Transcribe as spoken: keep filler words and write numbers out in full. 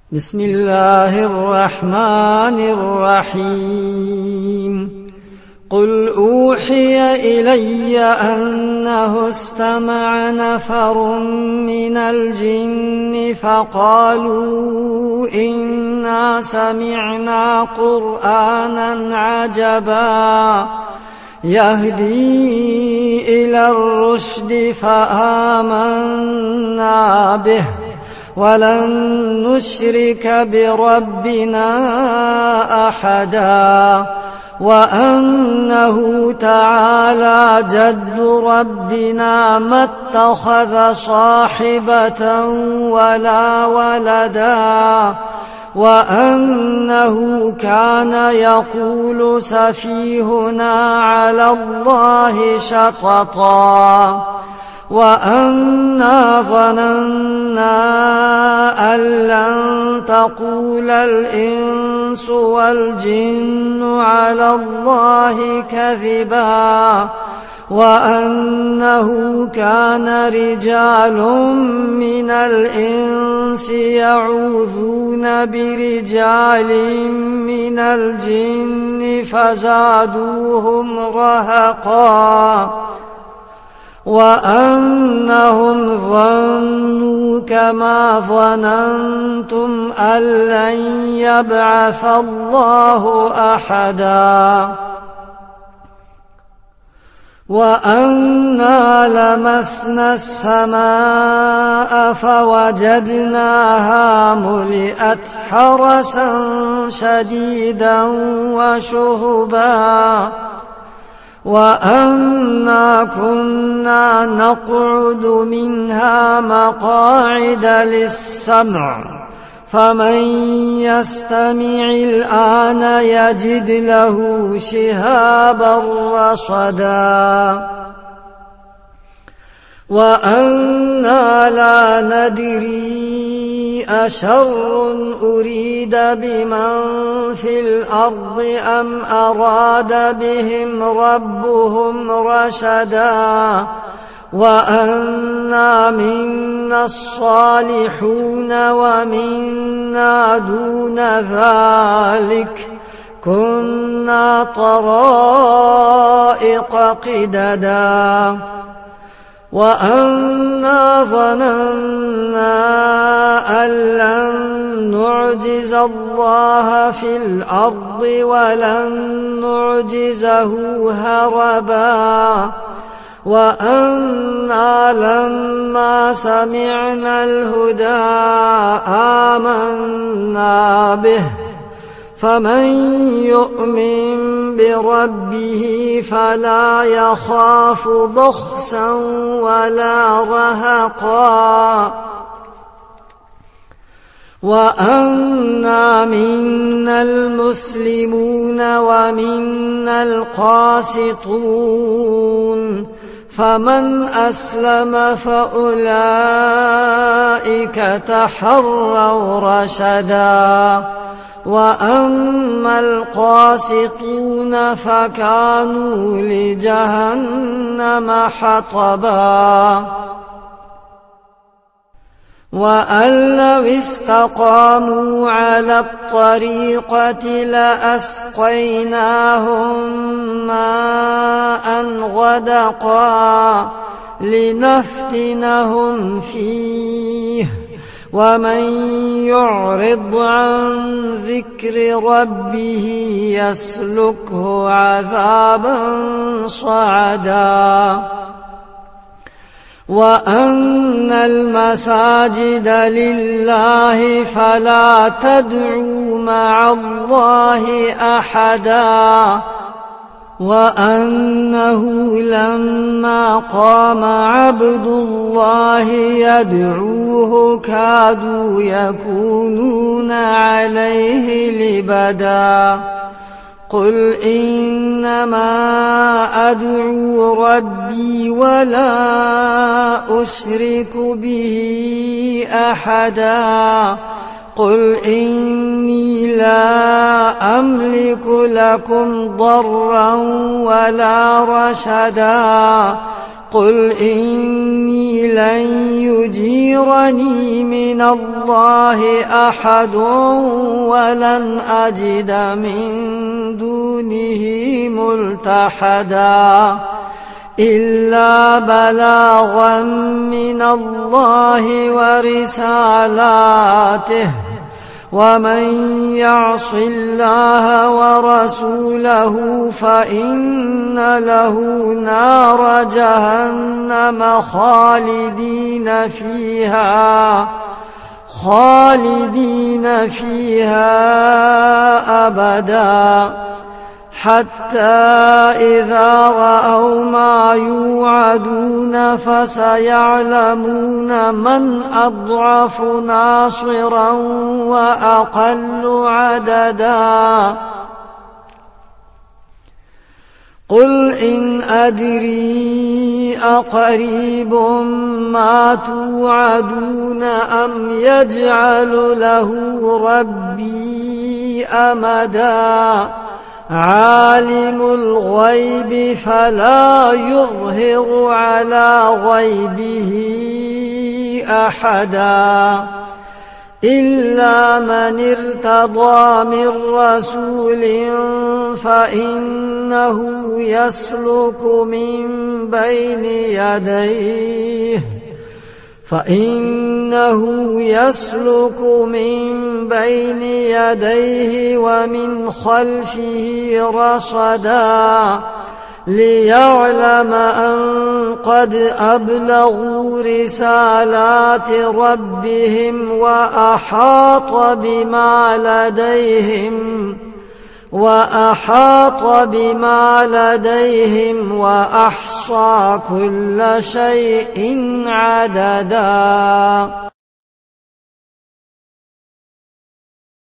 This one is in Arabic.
بسم الله الرحمن الرحيم قل أوحي إلي أنه استمع نفر من الجن فقالوا إنا سمعنا قرآنا عجبا يهدي إلى الرشد فآمنا به ولن نشرك بربنا أحدا وأنه تعالى جد ربنا ما اتخذ صاحبة ولا ولدا وأنه كان يقول سفيهنا على الله شططا وأنا ظننا أن لن تقول الإنس والجن على الله كذبا وأنه كان رجال من الإنس يعوذون برجال من الجن فزادوهم رهقا وأنهم ظنوا كما ظننتم أن لن يبعث الله أحدا وأنا لمسنا السماء فوجدناها ملئت حرسا شديدا وشهبا وأنا كنا نقعد منها مقاعد للسمع فمن يستمع الآن يجد له شهابا رصدا وأنا لا ندري أشر أريد بمن في الأرض أم أراد بهم ربهم رشدا وأنا منا الصالحون ومنا دون ذلك كنا طرائق قددا وأنا ظننا أن لن نعجز الله في الأرض ولن نعجزه هربا وأنا لما سمعنا الهدى آمنا به فمن يؤمن بربه فلا يخاف بخسا ولا رهقا وأنا منا المسلمون ومنا القاسطون فمن أسلم فأولئك تحروا رشدا وأما القاسطون فكانوا لجهنم حطبا وأن لو استقاموا على الطريقة لأسقيناهم ماء غدقا لنفتنهم فيه ومن يعرض عن ذكر ربه يسلكه عذابا صعدا وأن المساجد لله فلا تدعوا مع الله أحدا وأنه لما قام عبد الله يدعوه كادوا يكونون عليه لبدا قل إنما أدعو ربي ولا أشرك به أحدا قل إني لا أملك لكم ضرا ولا رشدا قل إني لن يجيرني من الله أحد ولن أجد من دونه ملتحدا إلا بلاغا من الله ورسالاته ومن يعص الله ورسوله فإن له نار جهنم خالدين فيها خالدين فيها أبدا حتى إذا رأوا ما يوعدون فسيعلمون من أضعف ناصرا وأقل عددا قل إن أدري أقريب ما توعدون أم يجعل له ربي أمدا عالم الغيب فلا يظهر على غيبه أحدا إلا من ارتضى من رسول فإنه يسلك من بين يديه فإنه يسلك من بين يديه ومن خلفه رصدا ليعلم أن قد أبلغوا رسالات ربهم وأحاط بما لديهم وأحاط بما لديهم وأحصى كل شيء عددا.